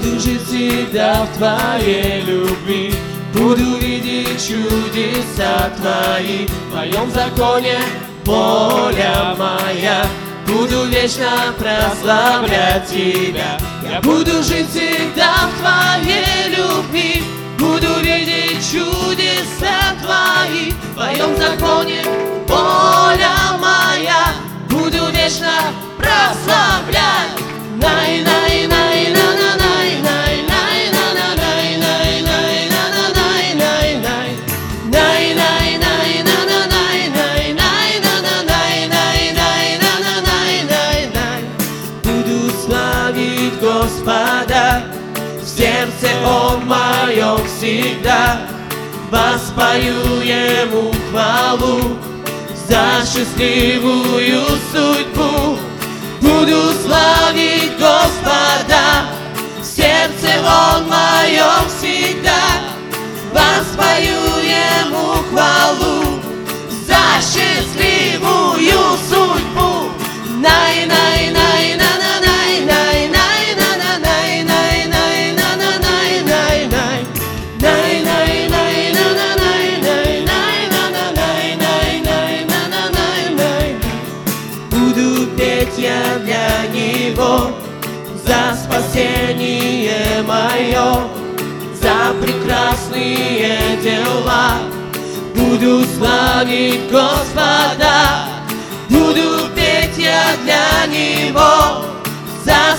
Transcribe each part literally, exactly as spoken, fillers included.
буду жить всегда в Твоей любви, буду видеть чудеса Твои. В Твоем законе воля моя, буду вечно прославлять Тебя. Я буду жить всегда в Твоей любви, буду видеть чудеса Твои. В Твоем законе воля моя, буду вечно прославлять. Най, най, най, на, на, най, най, най, на, на, най, най, най, на, на, най, най, най, най, най, най, на, на, най, най, най, на, на, най, най, най, на, на, най, най, най. Буду славить Господа, в сердце Он моем всегда, воспою Ему хвалу за счастливую судьбу. Буду славить Господа, в сердце Он моем всегда, воспою Ему хвалу за счастливую судьбу. Най, най, най, на, на, най, най, най, на, на, най, най, най, на, на, най, най, най, най, най, най, на, на, най, най, най, на, на, най, най, най, на, на, най, най. Буду петь я для Него за спасение мое, за прекрасные дела. Буду славить Господа, буду петь я для Него за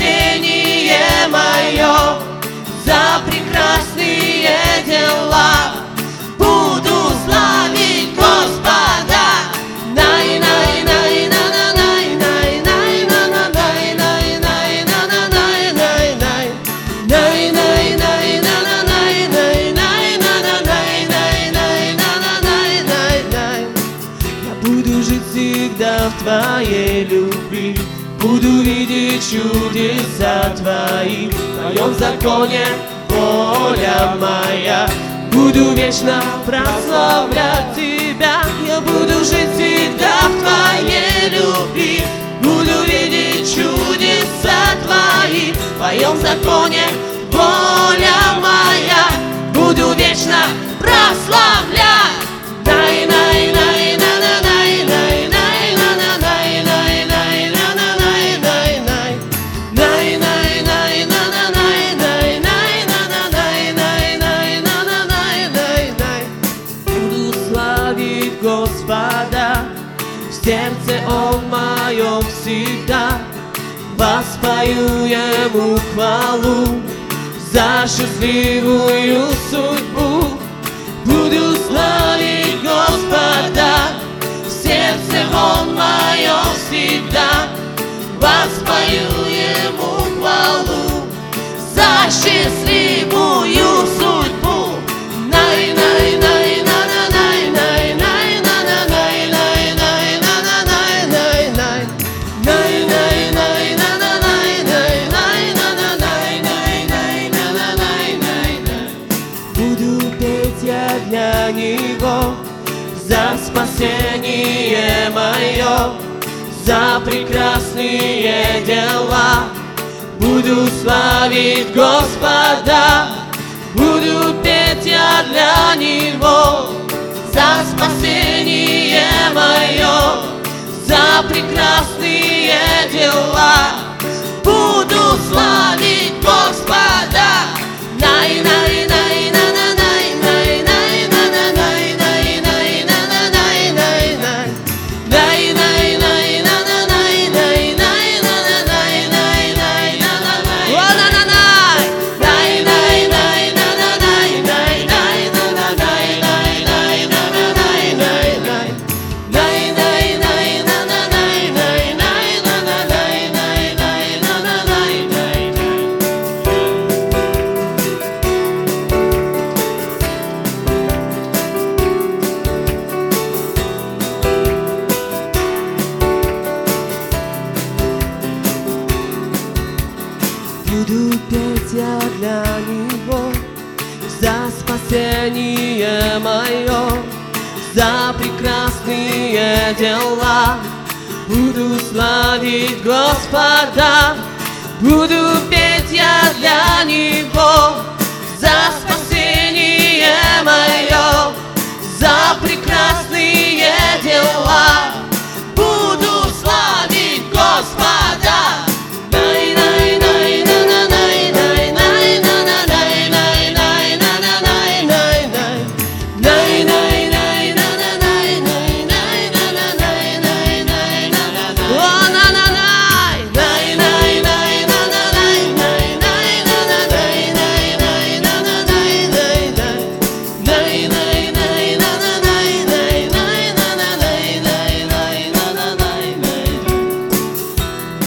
спасение мое, за прекрасные дела. Буду славить Господа. Най, най, най, на, на, най, най, най, на, на, най, най, най, на, на, най, най, най, най, най, най, на, на, най, най, най, на, на, най, най, най, на, на, най, най, най. Я буду жить всегда в Твоей любви, буду видеть чудеса Твои. В Твоем законе воля моя, буду вечно прославлять Тебя. Я буду жить всегда в Твоей любви, буду видеть чудеса Твои. В Твоем законе воля моя, буду вечно прославлять. Най, най, най, на, на, най, най, най, на, на, най, най, най, на, на, най, най, най, най, най, най, на, на, най, най, най, на, на, най, най, най, на, на, най, най, най. Буду славить Господа, в сердце Он моем всегда, воспою Ему хвалу за счастливую судьбу. Буду славить Господа, в сердце Он моем всегда, воспою Ему хвалу за счастливую судьбу. Най, най, най, на, на, най, най, най, на, на, най, най, най, на, на, най, най, най, най, най, най, на, на, най, най, най, на, на, най, най, най, на, на, най, най, най. Буду петь я для Него за спасение мое, за прекрасные дела. Буду славить Господа, буду петь я для Него за спасение мое, за прекрасные дела. Буду славить Господа. Най, най, най, на, на, най, най, най, на, на, най, най, най, на, на, най, най, най, най, най, най, на, на, най, най, най, на, на, най, най, най, на, на, най, о, на, на, най, най, най, най, на, на, най, най, най, на, на, най, най, най, на, на, най, най, най, най, най, най, на, на, най, най, най, на, на, най, най, най, на, на, най, най, най. Буду петь я для Него за спасение мое, за прекрасные дела. Буду славить Господа, буду петь я для Него.